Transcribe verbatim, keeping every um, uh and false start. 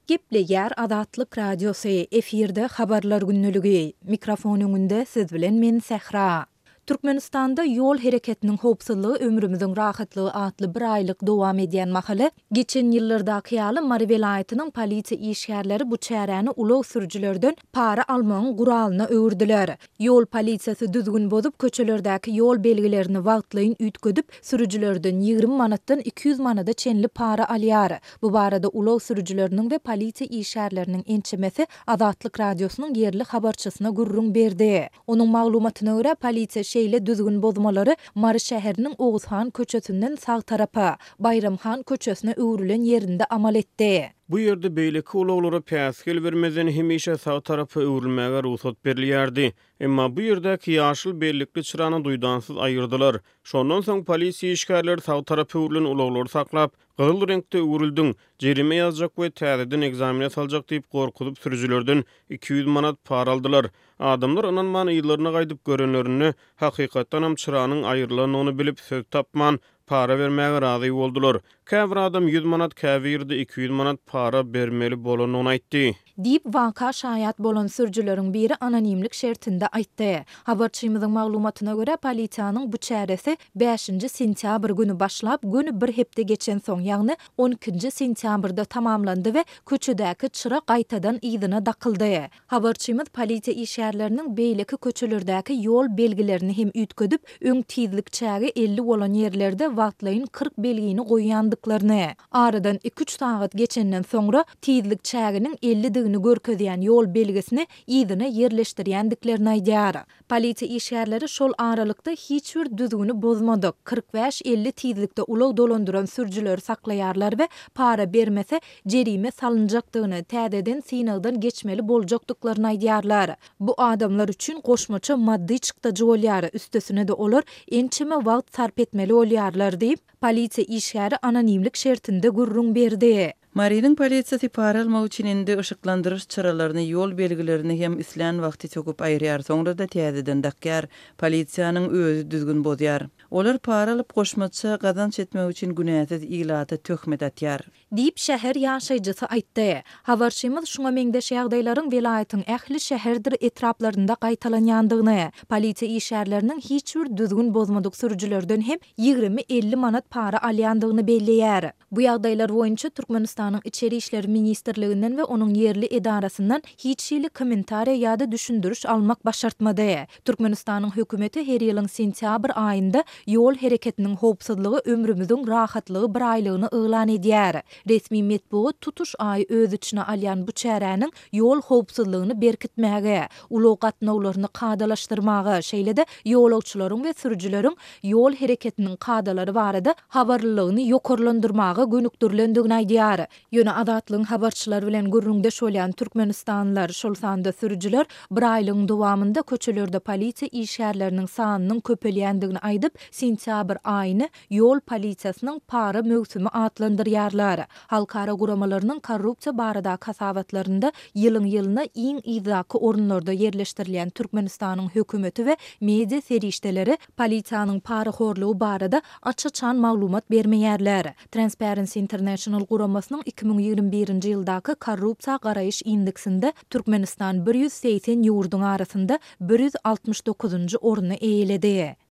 Geple yer Adatlyk Radiosu efirde habarlar günnüligi. Mikrofon öňünde siz bilen men Sehra. Türkmenistanda yol hereketiniň howpsuzlygy ömrümüziň rahatlygy atly bir aýlyk dowam edýän mahaly, geçen ýyllarda Kyýaly Mary welaýatynyň polisiýa işgärleri bu çäräni ulag sürüjilerden para almagyň guralyna öwürdiler. Yol polisiýasy düzgün bozup köçelerdäki yol belgilerini wagtlaýyn ütgedip sürüjilerden ýygrimi manatdan iki yüz manada çenli para alýar. Bu barada ulag sürüjileriniň we polisiýa işgärleriniň ençemesi Adatlyk Radiosynyň yerli habarçysyna gurrun berdi. Onuň maglumatyna görä polisiýa şeýle düzgün bozmalary Mary şäheriniň Oguzhan köçesinden sag tarapa Bayramhan köçesine öwrülen ýerinde amal etdi. Bu ýerde beýleki ulaglara päsgel bermeden hemişe sag tarapy öwrülmäge ruhsat berilýärdi. Emma bu ýerdäki ýaşyl bellikli çyrany duýdansyz aýyrdylar. Şondan soň polisiýa işgärleri sag tarapy öwrülen ulaglary saklap, gyzyl reňkde öwrüldüň, jerime ýazjak we täzeden egzamine saljak diýip gorkudyp sürüjilerden iki yüz manat para aldylar. Adamlar ananman ýyllaryna gaýdyp görenlerini hakykatdan hem çyranyň aýrylanyny bilip söz tapman para vermäge razy boldular. Käbir adam yüz manat, käbirde iki yüz manat para bermeli bolanyny aýtdy. Diýip waka şaýat bolan sürüjileriň biri anonimlik şertinde aýtdy. Habarçymyzyň maglumatyna görä polisiýanyň bu çäresi beşinji sentýabr güni başlap güni bir hepde geçen soň, ýagny on ikinji sentýabrda tamamlandy we köçedäki çıra gaýtadan ýygyna dakyldy. Habarçymyz polisiýa işgärleriniň beýleki köçelerdäki ýol belgilerini hem ütgedip öň tizlik çägi elli bolan ýerlerde wagtlaýyn kırk belgini goýandyklaryny, aradan iki üç saat geçenden soňra tizlik çäginiň elli digini görkezýän ýol belgisini ýygyna ýerleşdirýändiklerini aýdýar. Polisiýa işgärleri şol aralykda hiç bir düzgünü bozmadyk. kırk beş elli tizlikde ulag dolandyran sürüjileri saklaýarlar we para bermese jerime salynjakdygyny, täzeden synagdan geçmeli boljakdyklaryny aýdýarlar. Bu adamlar üçin goşmaça maddi çykdagy bolýar, üstesine de olar ençeme wagt sarp etmeli bolýarlar diýip polisiýa işgäri anonimlik şertinde gurrun berdi. Marynyň polisiýasy para almak üçin indi ışıklandırış çyralaryny, ýol belgilerini hem islan wagty çöküp aýrýar, soňra da täzeden dakýar, polisiýanyň özü düzgün bozýar. Olar para alyp goşmaça gazanç etmek üçin günäsiz ýylata töhmet atýar. Diýip şäher ýaşaýjysy aýtdy. Habarçymyz şuňa meňdeş ýagdaýlaryň welaýatyň ähli şäherdir etraplarynda gaýtalanýandygyny, polisiýa işgärleriniň hiç bir düzgün bozmadyk sürüjilerden hem ýygrimi elli manat para alýandygyny belleýär. Bu ýagdaýlar boýunça Türkmenistanyň içeri işleri ministrliginden we onuň yerli edarasyndan hiç ýyly kommentariýa ýa-da düşündürüş almak başartmady. Türkmenistanyň hökümeti her ýylyň sentýabr aýynda ýol hereketiniň howpsuzlygy ömrümüziň rahatlygy bir aýlygyny yglan edýär. Resmi metbuat tutuş aý öz içine alýan bu çäräniň ýol howpsuzlygyny berkitmäge, ulag gatnawlaryny kadalaşdyrmagy, şeýle-de ýolagçylaryň we sürüjileriň ýol hereketiniň kadalary barada habarlylygyny ýokarlandyrmagy gönükdirlendigini aýdýar. Ýöne Adatlyň habarçylar bilen gurrunde şolýan türkmenistanlylar şol sanda sürüjiler bir aýlygyň dowamında köçelerde polisiýa işgärleriniň sanynyň köpelýändigini aýdyp sentýabr aýyny ýol polisiýasynyň para mögsümi atlandyrýarlar. Halkara guramalarynyň korrupsiýa barada kasabatlarynda ýylyň ýylyna iň ýyzaky orunlarda ýerleşdirilen Türkmenistanyň hökümeti we media serişdeleri polisiýanyň para horlugy barada açyçan maglumat bermeýärler. Transparency International guramasynyň iki bin ýygrimi birinji ýyldaky korrupsiýa garaýyş indeksinde Türkmenistan bir yüz seksen ýurduň arasynda bir yüz altmış dokuzunji oruny eýledi.